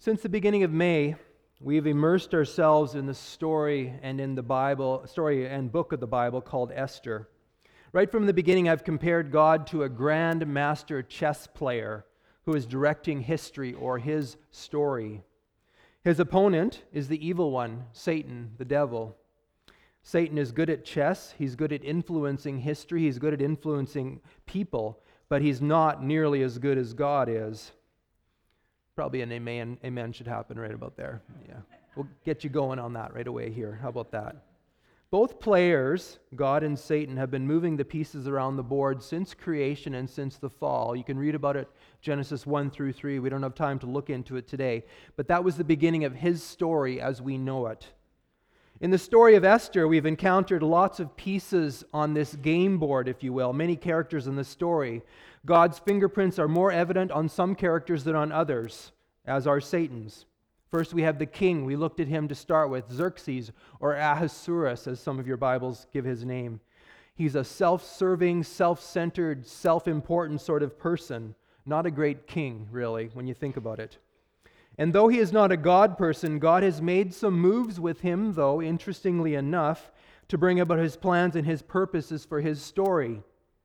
Since the beginning of May, we have immersed ourselves in the story and in the Bible, story and book of the Bible called Esther. Right from the beginning, I've compared God to a grand master chess player who is directing history or his story. His opponent is the evil one, Satan, the devil. Satan is good at chess, he's good at influencing history, he's good at influencing people, but he's not nearly as good as God is. Probably an amen should happen right about there. Yeah, we'll get you going on that right away here. How about that? Both players, God and Satan, have been moving the pieces around the board since creation and since the fall. You can read about it, Genesis 1 through 3. We don't have time to look into it today. But that was the beginning of his story as we know it. In the story of Esther, we've encountered lots of pieces on this game board, if you will, many characters in the story. God's fingerprints are more evident on some characters than on others, as are Satan's. First, we have the king. We looked at him to start with, Xerxes, or Ahasuerus, as some of your Bibles give his name. He's a self-serving, self-centered, self-important sort of person. Not a great king, really, when you think about it. And though he is not a God person, God has made some moves with him, though, interestingly enough, to bring about his plans and his purposes for his story.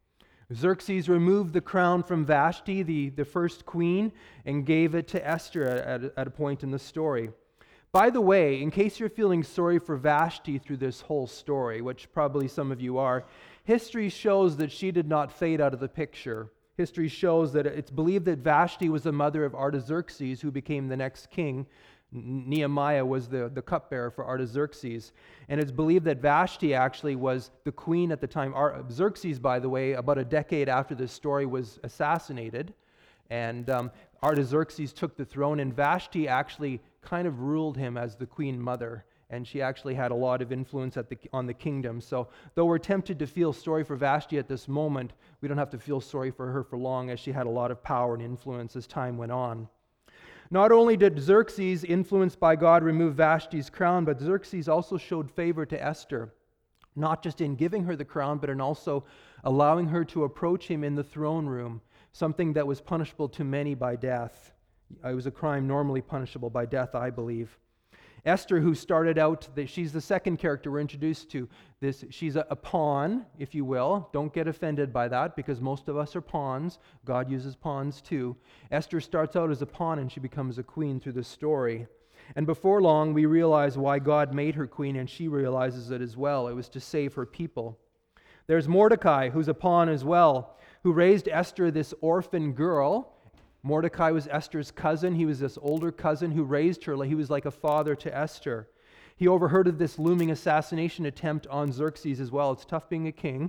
Xerxes removed the crown from Vashti, the first queen, and gave it to Esther at a point in the story. By the way, in case you're feeling sorry for Vashti through this whole story, which probably some of you are, history shows that she did not fade out of the picture. History shows that it's believed that Vashti was the mother of Artaxerxes, who became the next king. Nehemiah was the cupbearer for Artaxerxes. And it's believed that Vashti actually was the queen at the time. Xerxes, by the way, about a decade after this story was assassinated. And Artaxerxes took the throne, and Vashti actually kind of ruled him as the queen mother. And she actually had a lot of influence on the kingdom. So though we're tempted to feel sorry for Vashti at this moment, we don't have to feel sorry for her for long, as she had a lot of power and influence as time went on. Not only did Xerxes, influenced by God, remove Vashti's crown, but Xerxes also showed favor to Esther, not just in giving her the crown, but in also allowing her to approach him in the throne room, something that was punishable to many by death. It was a crime normally punishable by death, I believe. Esther, who started out, she's the second character we're introduced to. She's a pawn, if you will. Don't get offended by that, because most of us are pawns. God uses pawns too. Esther starts out as a pawn, and she becomes a queen through the story. And before long, we realize why God made her queen, and she realizes it as well. It was to save her people. There's Mordecai, who's a pawn as well, who raised Esther, this orphan girl. Mordecai was Esther's cousin. He was this older cousin who raised her. He was like a father to Esther. He overheard of this looming assassination attempt on Xerxes as well. It's tough being a king.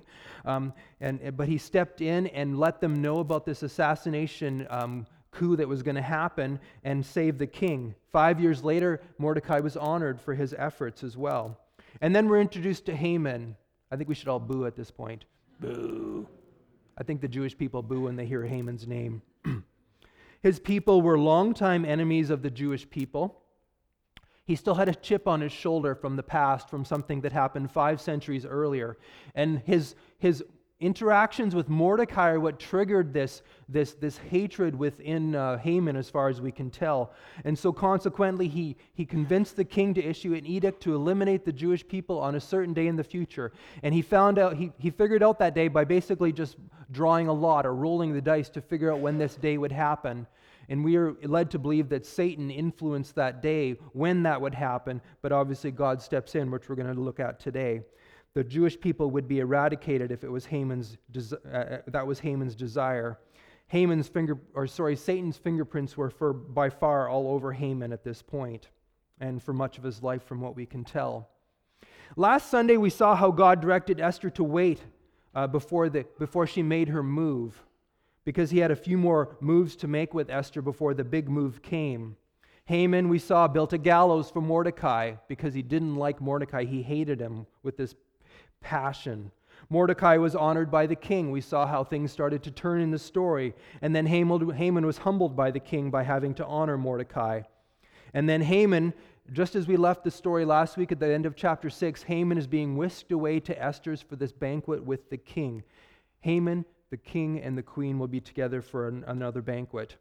But he stepped in and let them know about this assassination coup that was going to happen and save the king. 5 years later, Mordecai was honored for his efforts as well. And then we're introduced to Haman. I think we should all boo at this point. Boo. I think the Jewish people boo when they hear Haman's name. His people were longtime enemies of the Jewish people. He still had a chip on his shoulder from the past, from something that happened 5 centuries earlier. And his interactions with Mordecai are what triggered this hatred within Haman, as far as we can tell. And so consequently, he convinced the king to issue an edict to eliminate the Jewish people on a certain day in the future. And he figured out that day by basically just drawing a lot or rolling the dice to figure out when this day would happen. And we are led to believe that Satan influenced that day when that would happen, but obviously God steps in, which we're going to look at today. The Jewish people would be eradicated if it was that was Haman's desire. Satan's fingerprints were by far all over Haman at this point, and for much of his life, from what we can tell. Last Sunday, we saw how God directed Esther to wait before she made her move, because he had a few more moves to make with Esther before the big move came. Haman, we saw, built a gallows for Mordecai because he didn't like Mordecai. He hated him with this passion. Mordecai was honored by the king. We saw how things started to turn in the story. And then Haman was humbled by the king by having to honor Mordecai. And then Haman, just as we left the story last week at the end of chapter 6, Haman is being whisked away to Esther's for this banquet with the king. Haman, the king, and the queen will be together for another banquet.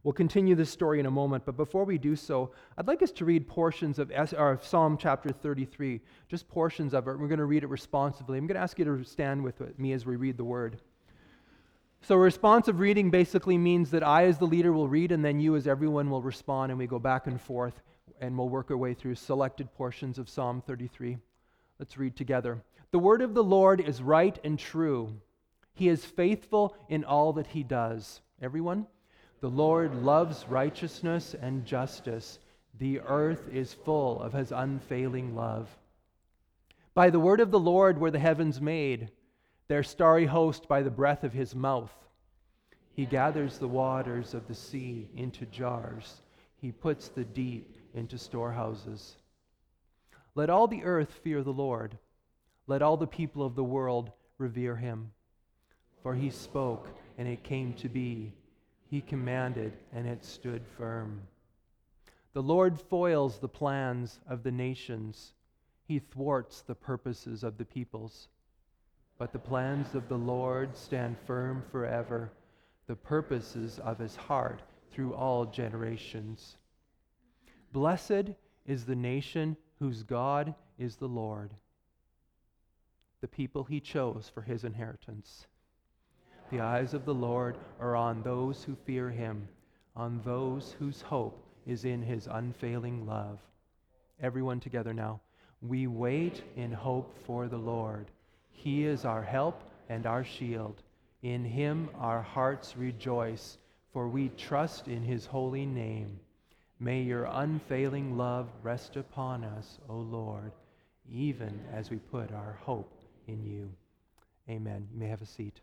We'll continue this story in a moment, but before we do so, I'd like us to read portions of Psalm chapter 33, just portions of it. We're going to read it responsively. I'm going to ask you to stand with me as we read the word. So responsive reading basically means that I as the leader will read, and then you as everyone will respond, and we go back and forth, and we'll work our way through selected portions of Psalm 33. Let's read together. The word of the Lord is right and true. He is faithful in all that he does. Everyone? The Lord loves righteousness and justice. The earth is full of his unfailing love. By the word of the Lord were the heavens made, their starry host by the breath of his mouth. He gathers the waters of the sea into jars. He puts the deep into storehouses. Let all the earth fear the Lord. Let all the people of the world revere him. For he spoke, and it came to be. He commanded, and it stood firm. The Lord foils the plans of the nations. He thwarts the purposes of the peoples. But the plans of the Lord stand firm forever, the purposes of his heart through all generations. Blessed is the nation whose God is the Lord, the people he chose for his inheritance. The eyes of the Lord are on those who fear him, on those whose hope is in his unfailing love. Everyone together now. We wait in hope for the Lord. He is our help and our shield. In him our hearts rejoice, for we trust in his holy name. May your unfailing love rest upon us, O Lord, even as we put our hope in you. Amen. You may have a seat.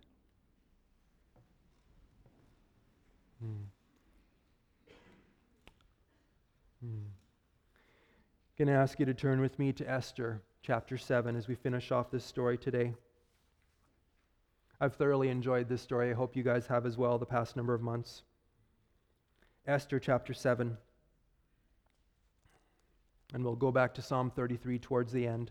Going to ask you to turn with me to Esther chapter 7 as we finish off this story today. I've thoroughly enjoyed this story. I hope you guys have as well the past number of months. Esther chapter 7. And we'll go back to Psalm 33 towards the end.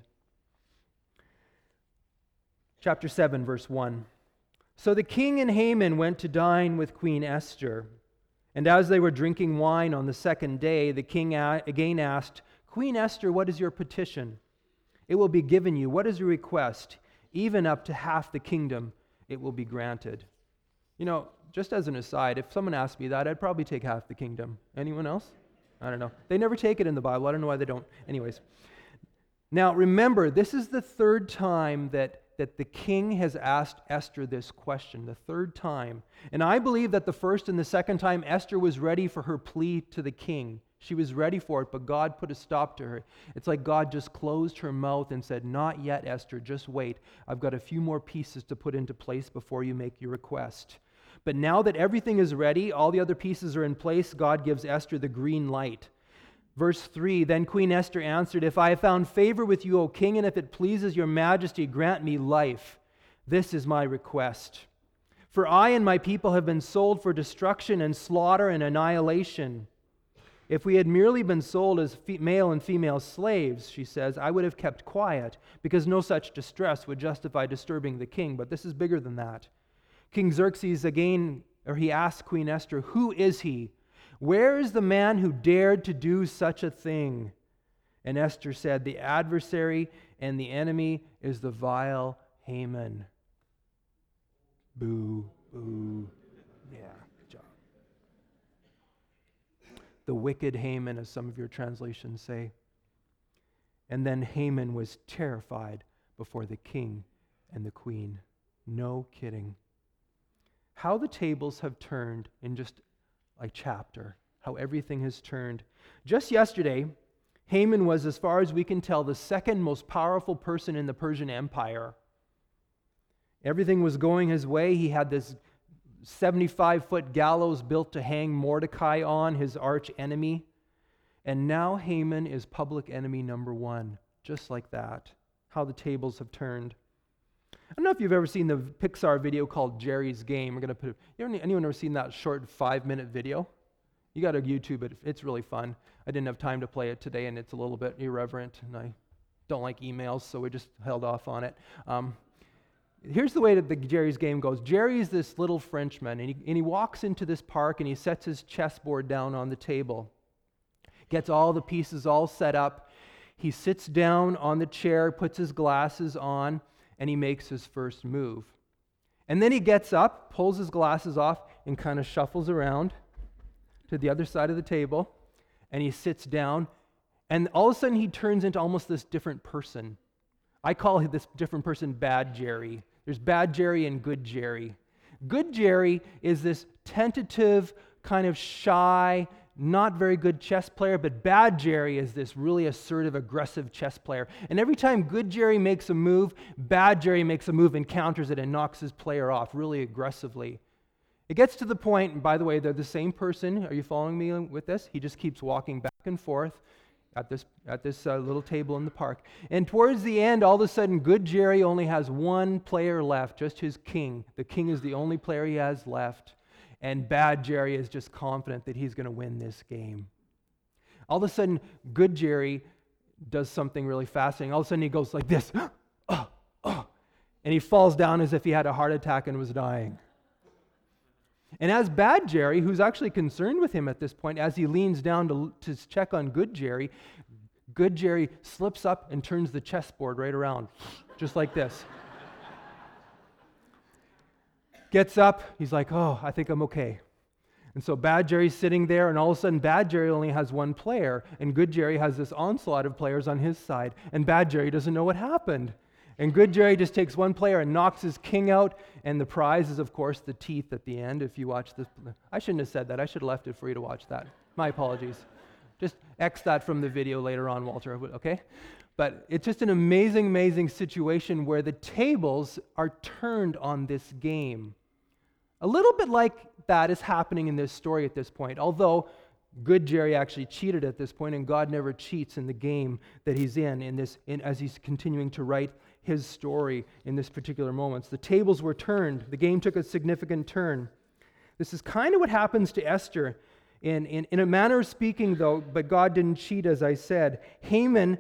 Chapter 7, verse 1. So the king and Haman went to dine with Queen Esther. And as they were drinking wine on the second day, the king again asked, Queen Esther, what is your petition? It will be given you. What is your request? Even up to half the kingdom, it will be granted. You know, just as an aside, if someone asked me that, I'd probably take half the kingdom. Anyone else? I don't know. They never take it in the Bible. I don't know why they don't. Anyways. Now, remember, this is the third time that the king has asked Esther this question, the third time. And I believe that the first and the second time, Esther was ready for her plea to the king. She was ready for it, but God put a stop to her. It's like God just closed her mouth and said, not yet, Esther, just wait. I've got a few more pieces to put into place before you make your request. But now that everything is ready, all the other pieces are in place, God gives Esther the green light. Verse 3, then Queen Esther answered, if I have found favor with you, O king, and if it pleases your majesty, grant me life. This is my request. For I and my people have been sold for destruction and slaughter and annihilation. If we had merely been sold as male and female slaves, she says, I would have kept quiet, because no such distress would justify disturbing the king. But this is bigger than that. King Xerxes he asked Queen Esther, who is he? Where is the man who dared to do such a thing? And Esther said, the adversary and the enemy is the vile Haman. Boo, boo. Yeah, good job. The wicked Haman, as some of your translations say. And then Haman was terrified before the king and the queen. No kidding. How the tables have turned in just a chapter, how everything has turned. Just yesterday, Haman was, as far as we can tell, the second most powerful person in the Persian Empire. Everything was going his way. He had this 75-foot gallows built to hang Mordecai on, his arch enemy. And now Haman is public enemy number one, just like that. How the tables have turned. I don't know if you've ever seen the Pixar video called Jerry's Game. We're going to put. Anyone ever seen that short 5-minute video? You got to YouTube it. It's really fun. I didn't have time to play it today, and it's a little bit irreverent, and I don't like emails, so we just held off on it. Here's the way that Jerry's game goes. Jerry's this little Frenchman, and he walks into this park, and he sets his chessboard down on the table. Gets all the pieces all set up. He sits down on the chair, puts his glasses on, and he makes his first move. And then he gets up, pulls his glasses off, and kind of shuffles around to the other side of the table, and he sits down, and all of a sudden he turns into almost this different person. I call this different person Bad Jerry. There's Bad Jerry and Good Jerry. Good Jerry is this tentative, kind of shy, not very good chess player, but Bad Jerry is this really assertive, aggressive chess player. And every time Good Jerry makes a move, Bad Jerry makes a move and counters it and knocks his player off really aggressively. It gets to the point, and by the way, they're the same person. Are you following me with this? He just keeps walking back and forth at this little table in the park. And towards the end, all of a sudden, Good Jerry only has one player left, just his king. The king is the only player he has left. And Bad Jerry is just confident that he's going to win this game. All of a sudden, Good Jerry does something really fascinating. All of a sudden, he goes like this, and he falls down as if he had a heart attack and was dying. And as Bad Jerry, who's actually concerned with him at this point, as he leans down to check on Good Jerry slips up and turns the chessboard right around, just like this. Gets up, he's like, oh, I think I'm okay. And so Bad Jerry's sitting there, and all of a sudden Bad Jerry only has one player, and Good Jerry has this onslaught of players on his side, and Bad Jerry doesn't know what happened. And Good Jerry just takes one player and knocks his king out, and the prize is, of course, the teeth at the end. If you watch this, I shouldn't have said that. I should have left it for you to watch that. My apologies. Just X that from the video later on, Walter, okay? But it's just an amazing, amazing situation where the tables are turned on this game. A little bit like that is happening in this story at this point, although Good Jerry actually cheated at this point, and God never cheats in the game that he's as he's continuing to write his story in this particular moment. The tables were turned. The game took a significant turn. This is kind of what happens to Esther in a manner of speaking, though, but God didn't cheat, as I said. Haman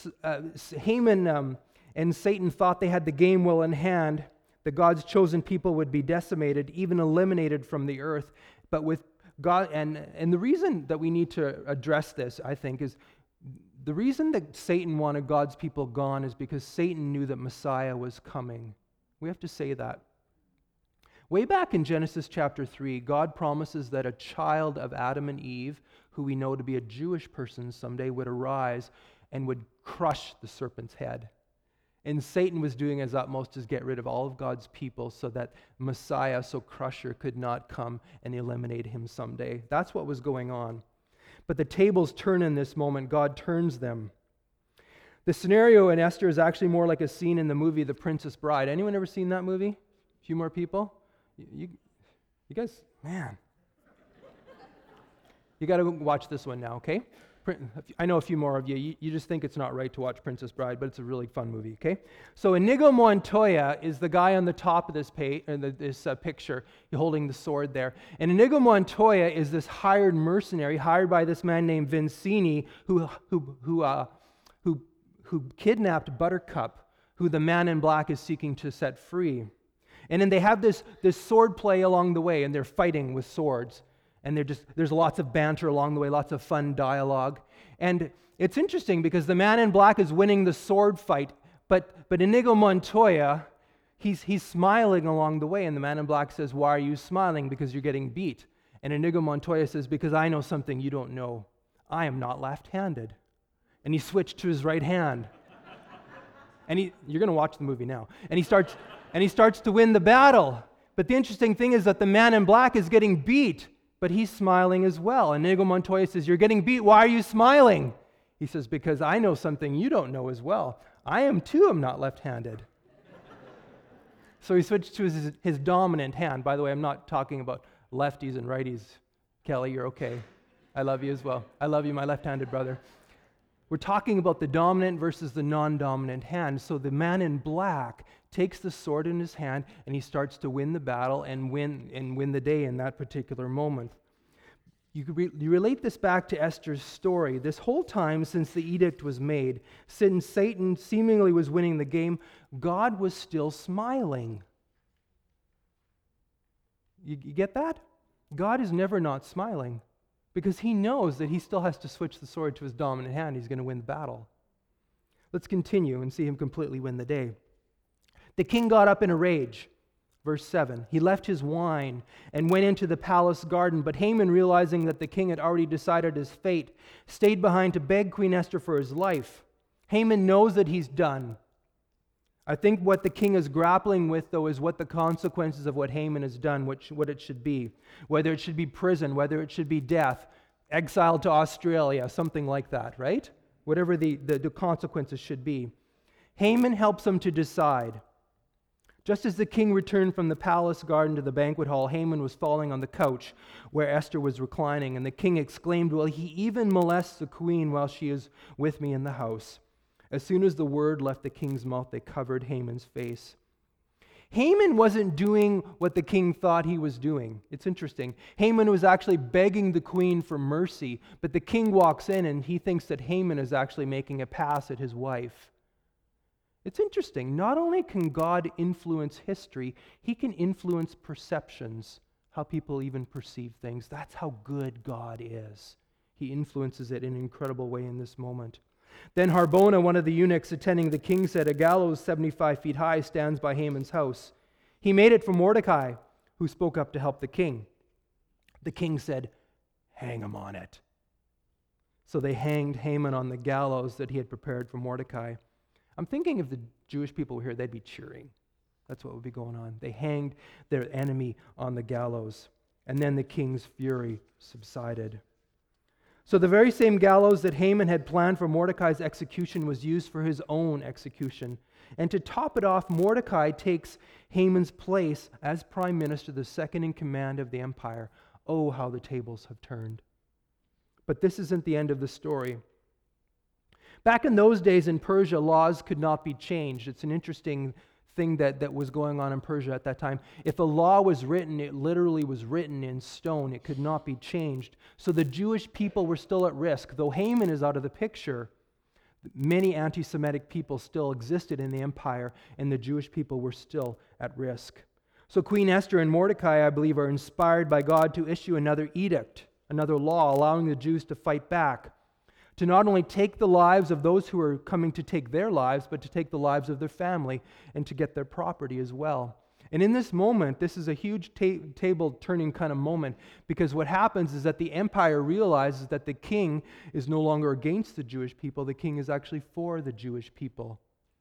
and Satan thought they had the game well in hand, that God's chosen people would be decimated, even eliminated from the earth. But with God, and the reason that we need to address this, I think, is the reason that Satan wanted God's people gone is because Satan knew that Messiah was coming. We have to say that. Way back in Genesis chapter 3, God promises that a child of Adam and Eve, who we know to be a Jewish person someday, would arise and would crush the serpent's head. And Satan was doing his utmost to get rid of all of God's people so that Messiah, so crusher, could not come and eliminate him someday. That's what was going on. But the tables turn in this moment. God turns them. The scenario in Esther is actually more like a scene in the movie The Princess Bride. Anyone ever seen that movie? A few more people? You guys, man. You got to watch this one now, okay? I know a few more of you. You just think it's not right to watch Princess Bride, but it's a really fun movie, okay? So Inigo Montoya is the guy on the top of this picture, holding the sword there. And Inigo Montoya is this hired mercenary, hired by this man named Vizzini, who kidnapped Buttercup, who the man in black is seeking to set free. And then they have this sword play along the way, and they're fighting with swords. And there's lots of banter along the way, lots of fun dialogue. And it's interesting because the man in black is winning the sword fight, but Inigo Montoya, he's smiling along the way, and the man in black says, "Why are you smiling? Because you're getting beat." And Inigo Montoya says, "Because I know something you don't know. I am not left-handed." And he switched to his right hand. And you're going to watch the movie now. And he starts to win the battle. But the interesting thing is that the man in black is getting beat, but he's smiling as well. And Inigo Montoya says, "You're getting beat. Why are you smiling?" He says, "Because I know something you don't know as well. I am not left-handed." So he switched to his dominant hand. By the way, I'm not talking about lefties and righties. Kelly, you're okay. I love you as well. I love you, my left-handed brother. We're talking about the dominant versus the non-dominant hand. So the man in black takes the sword in his hand, and he starts to win the battle and win the day in that particular moment. You relate this back to Esther's story. This whole time since the edict was made, since Satan seemingly was winning the game, God was still smiling. You get that? God is never not smiling because he knows that he still has to switch the sword to his dominant hand. He's going to win the battle. Let's continue and see him completely win the day. The king got up in a rage. Verse 7, he left his wine and went into the palace garden, but Haman, realizing that the king had already decided his fate, stayed behind to beg Queen Esther for his life. Haman knows that he's done. I think what the king is grappling with, though, is what the consequences of what Haman has done, what it should be. Whether it should be prison, whether it should be death, exile to Australia, something like that, right? Whatever the consequences should be. Haman helps him to decide. Just as the king returned from the palace garden to the banquet hall, Haman was falling on the couch where Esther was reclining, and the king exclaimed, "Well, he even molests the queen while she is with me in the house." As soon as the word left the king's mouth, they covered Haman's face. Haman wasn't doing what the king thought he was doing. It's interesting. Haman was actually begging the queen for mercy, but the king walks in and he thinks that Haman is actually making a pass at his wife. It's interesting. Not only can God influence history, he can influence perceptions, how people even perceive things. That's how good God is. He influences it in an incredible way in this moment. Then Harbona, one of the eunuchs attending the king, said, "A gallows 75 feet high stands by Haman's house. He made it for Mordecai, who spoke up to help the king." The king said, "Hang him on it." So they hanged Haman on the gallows that he had prepared for Mordecai. I'm thinking if the Jewish people were here, they'd be cheering. That's what would be going on. They hanged their enemy on the gallows. And then the king's fury subsided. So the very same gallows that Haman had planned for Mordecai's execution was used for his own execution. And to top it off, Mordecai takes Haman's place as prime minister, the second in command of the empire. Oh, how the tables have turned. But this isn't the end of the story. Back in those days in Persia, laws could not be changed. It's an interesting thing that was going on in Persia at that time. If a law was written, it literally was written in stone. It could not be changed. So the Jewish people were still at risk. Though Haman is out of the picture, many anti-Semitic people still existed in the empire, and the Jewish people were still at risk. So Queen Esther and Mordecai, I believe, are inspired by God to issue another edict, another law, allowing the Jews to fight back, to not only take the lives of those who are coming to take their lives, but to take the lives of their family and to get their property as well. And in this moment, this is a huge table-turning kind of moment, because what happens is that the empire realizes that the king is no longer against the Jewish people. The king is actually for the Jewish people.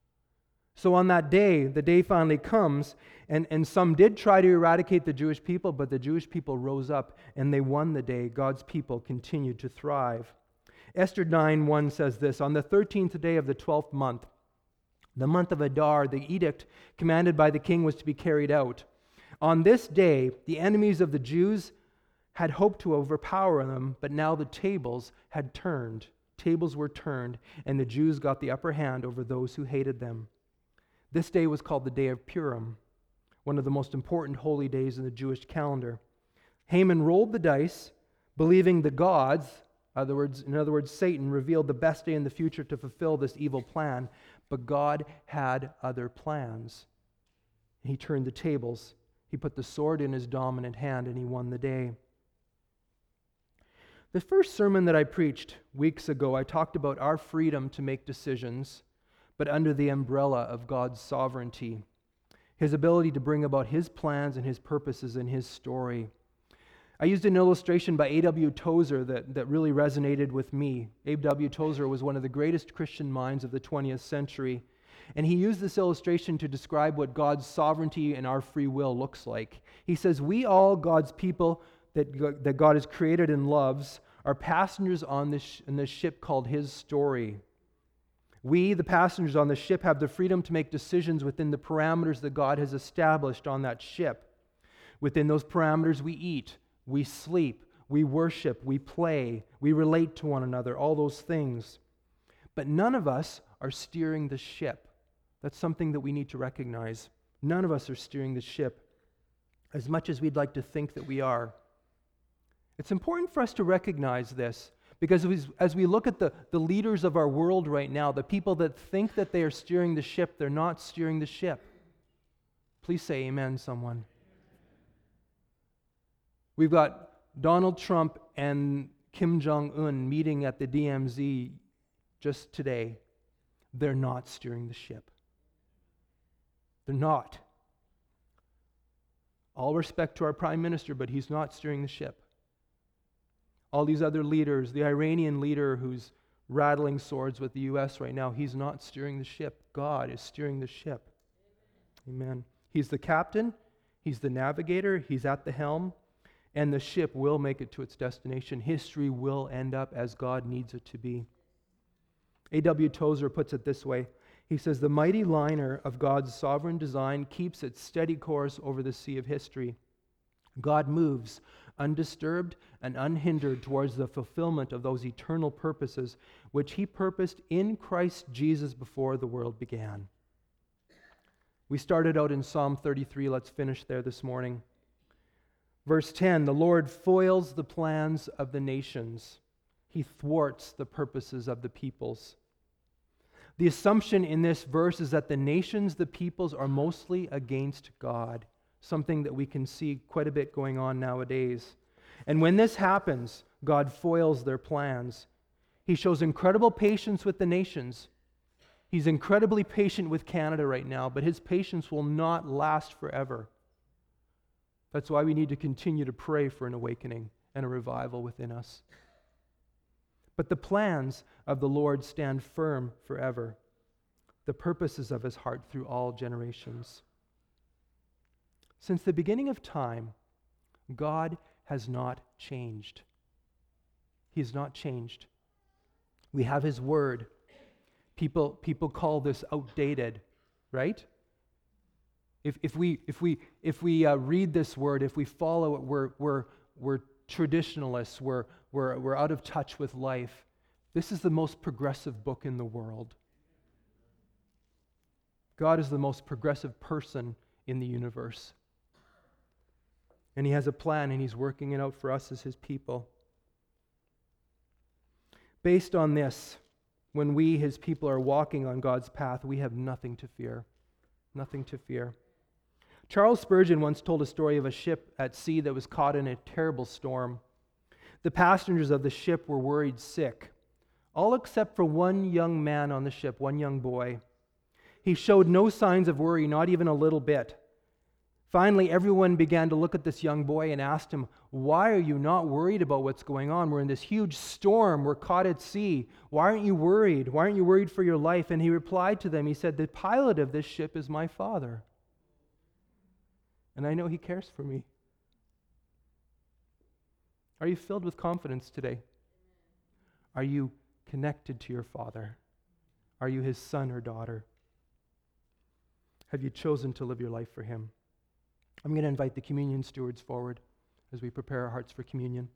So on that day, the day finally comes, and some did try to eradicate the Jewish people, but the Jewish people rose up and they won the day. God's people continued to thrive. Esther 9:1 says this, "On the 13th day of the 12th month, the month of Adar, the edict commanded by the king was to be carried out. On this day, the enemies of the Jews had hoped to overpower them, but now the tables had turned. Tables were turned, and the Jews got the upper hand over those who hated them. This day was called the Day of Purim, one of the most important holy days in the Jewish calendar. Haman rolled the dice, believing the gods, in other words, Satan, revealed the best day in the future to fulfill this evil plan, but God had other plans. He turned the tables. He put the sword in his dominant hand, and he won the day." The first sermon that I preached weeks ago, I talked about our freedom to make decisions, but under the umbrella of God's sovereignty, His ability to bring about His plans and His purposes in His story. I used an illustration by A.W. Tozer that really resonated with me. A.W. Tozer was one of the greatest Christian minds of the 20th century, and he used this illustration to describe what God's sovereignty and our free will looks like. He says, "We all, God's people that God has created and loves, are passengers on this ship called His story. We, the passengers on the ship, have the freedom to make decisions within the parameters that God has established on that ship. Within those parameters, we eat, we sleep, we worship, we play, we relate to one another, all those things. But none of us are steering the ship. That's something that we need to recognize. None of us are steering the ship as much as we'd like to think that we are. It's important for us to recognize this because as we look at the leaders of our world right now, the people that think that they are steering the ship, they're not steering the ship. Please say amen, someone. We've got Donald Trump and Kim Jong-un meeting at the DMZ just today. They're not steering the ship. They're not. All respect to our prime minister, but he's not steering the ship. All these other leaders, the Iranian leader who's rattling swords with the U.S. right now, he's not steering the ship. God is steering the ship. Amen. He's the captain, he's the navigator, he's at the helm, and the ship will make it to its destination. History will end up as God needs it to be. A.W. Tozer puts it this way. He says, "The mighty liner of God's sovereign design keeps its steady course over the sea of history. God moves undisturbed and unhindered towards the fulfillment of those eternal purposes which He purposed in Christ Jesus before the world began." We started out in Psalm 33. Let's finish there this morning. Verse 10, "The Lord foils the plans of the nations. He thwarts the purposes of the peoples." The assumption in this verse is that the nations, the peoples, are mostly against God, something that we can see quite a bit going on nowadays. And when this happens, God foils their plans. He shows incredible patience with the nations. He's incredibly patient with Canada right now, but His patience will not last forever. That's why we need to continue to pray for an awakening and a revival within us. But the plans of the Lord stand firm forever, the purposes of His heart through all generations. Since the beginning of time, God has not changed. He has not changed. We have His Word. People call this outdated, right? If we read this Word, if we follow it, we're traditionalists. We're out of touch with life. This is the most progressive book in the world. God is the most progressive person in the universe. And He has a plan, and He's working it out for us as His people. Based on this, when we, His people, are walking on God's path, we have nothing to fear. Nothing to fear. Charles Spurgeon once told a story of a ship at sea that was caught in a terrible storm. The passengers of the ship were worried sick, all except for one young man on the ship, one young boy. He showed no signs of worry, not even a little bit. Finally, everyone began to look at this young boy and asked him, "Why are you not worried about what's going on? We're in this huge storm. We're caught at sea. Why aren't you worried? Why aren't you worried for your life?" And he replied to them, he said, "The pilot of this ship is my Father. And I know He cares for me." Are you filled with confidence today? Are you connected to your Father? Are you His son or daughter? Have you chosen to live your life for Him? I'm going to invite the communion stewards forward as we prepare our hearts for communion.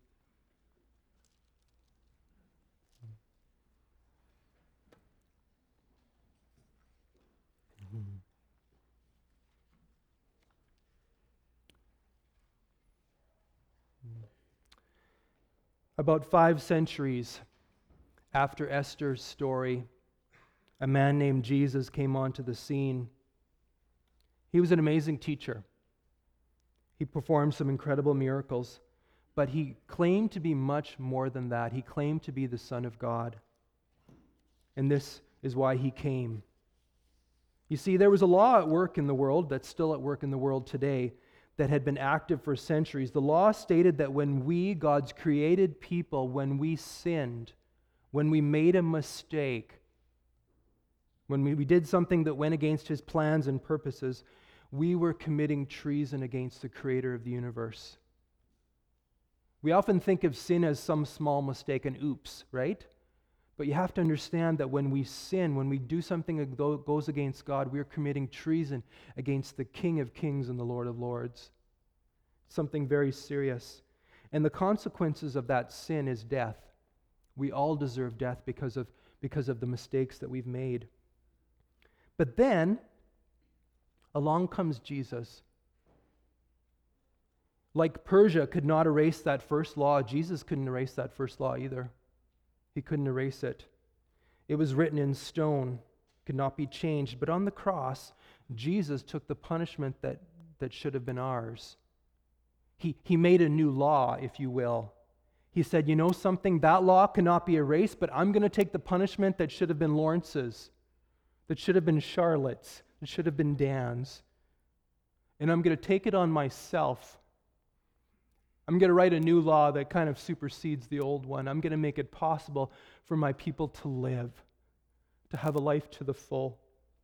About 5 centuries after Esther's story, a man named Jesus came onto the scene. He was an amazing teacher. He performed some incredible miracles, but he claimed to be much more than that. He claimed to be the Son of God. And this is why He came. You see, there was a law at work in the world that's still at work in the world today that had been active for centuries. The law stated that when we, God's created people, when we sinned, when we made a mistake, when we did something that went against His plans and purposes, we were committing treason against the Creator of the universe. We often think of sin as some small mistake, an oops, right? But you have to understand that when we sin, when we do something that goes against God, we are committing treason against the King of Kings and the Lord of Lords. Something very serious. And the consequences of that sin is death. We all deserve death because of the mistakes that we've made. But then, along comes Jesus. Like Persia could not erase that first law, Jesus couldn't erase that first law either. He couldn't erase it. It was written in stone, could not be changed. But on the cross, Jesus took the punishment that should have been ours. He made a new law, if you will. He said, you know something, that law cannot be erased, but I'm going to take the punishment that should have been Lawrence's, that should have been Charlotte's, that should have been Dan's, and I'm going to take it on myself. I'm going to write a new law that kind of supersedes the old one. I'm going to make it possible for my people to live, to have a life to the full.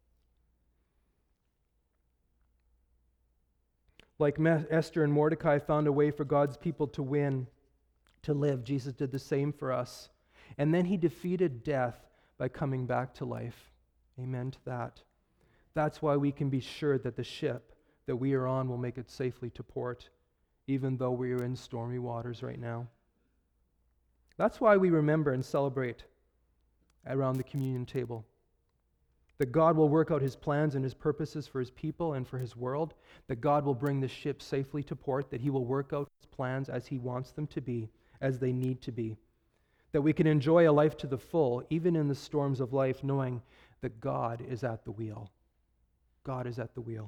Like Esther and Mordecai found a way for God's people to win, to live, Jesus did the same for us. And then he defeated death by coming back to life. Amen to that. That's why we can be sure that the ship that we are on will make it safely to port, even though we are in stormy waters right now. That's why we remember and celebrate around the communion table. That God will work out his plans and his purposes for his people and for his world. That God will bring the ship safely to port. That he will work out his plans as he wants them to be, as they need to be. That we can enjoy a life to the full, even in the storms of life, knowing that God is at the wheel. God is at the wheel.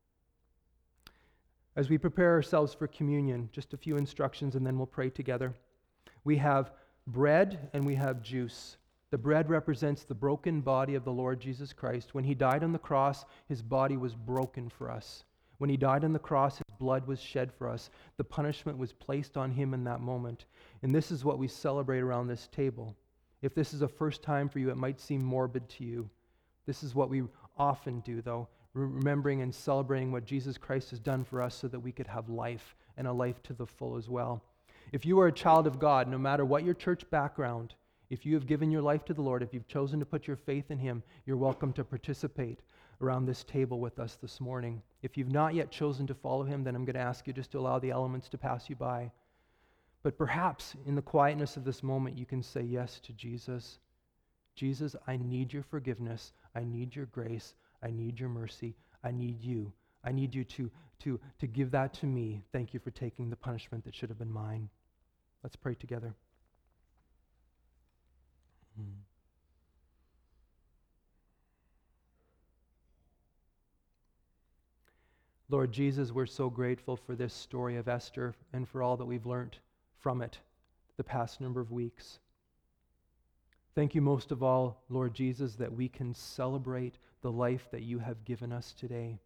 As we prepare ourselves for communion, just a few instructions and then we'll pray together. We have bread and we have juice. The bread represents the broken body of the Lord Jesus Christ. When he died on the cross, his body was broken for us. When he died on the cross, his blood was shed for us. The punishment was placed on him in that moment. And this is what we celebrate around this table. If this is a first time for you, it might seem morbid to you. This is what we often do, though, remembering and celebrating what Jesus Christ has done for us so that we could have life and a life to the full as well. If you are a child of God, no matter what your church background, if you have given your life to the Lord, if you've chosen to put your faith in him, you're welcome to participate around this table with us this morning. If you've not yet chosen to follow him, then I'm going to ask you just to allow the elements to pass you by. But perhaps in the quietness of this moment, you can say yes to Jesus. Jesus, I need your forgiveness. I need your grace. I need your mercy. I need you. I need you to give that to me. Thank you for taking the punishment that should have been mine. Let's pray together. Lord Jesus, we're so grateful for this story of Esther and for all that we've learned from it the past number of weeks. Thank you most of all, Lord Jesus, that we can celebrate the life that you have given us today.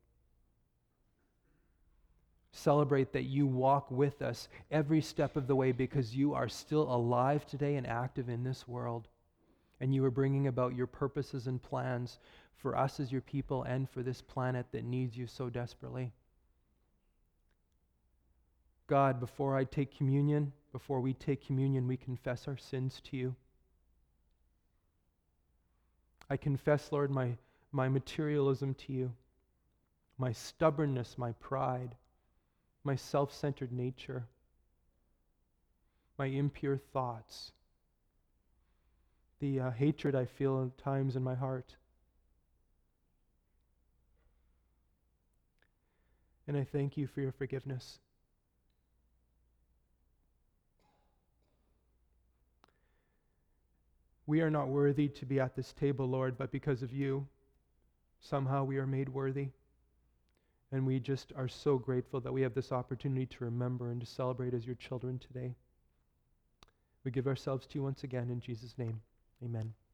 Celebrate that you walk with us every step of the way because you are still alive today and active in this world. And you are bringing about your purposes and plans for us as your people and for this planet that needs you so desperately. God, before we take communion, we confess our sins to you. I confess, Lord, my materialism to you, my stubbornness, my pride, my self-centered nature, my impure thoughts, the hatred I feel at times in my heart. And I thank you for your forgiveness. We are not worthy to be at this table, Lord, but because of you, somehow we are made worthy. And we just are so grateful that we have this opportunity to remember and to celebrate as your children today. We give ourselves to you once again in Jesus' name. Amen.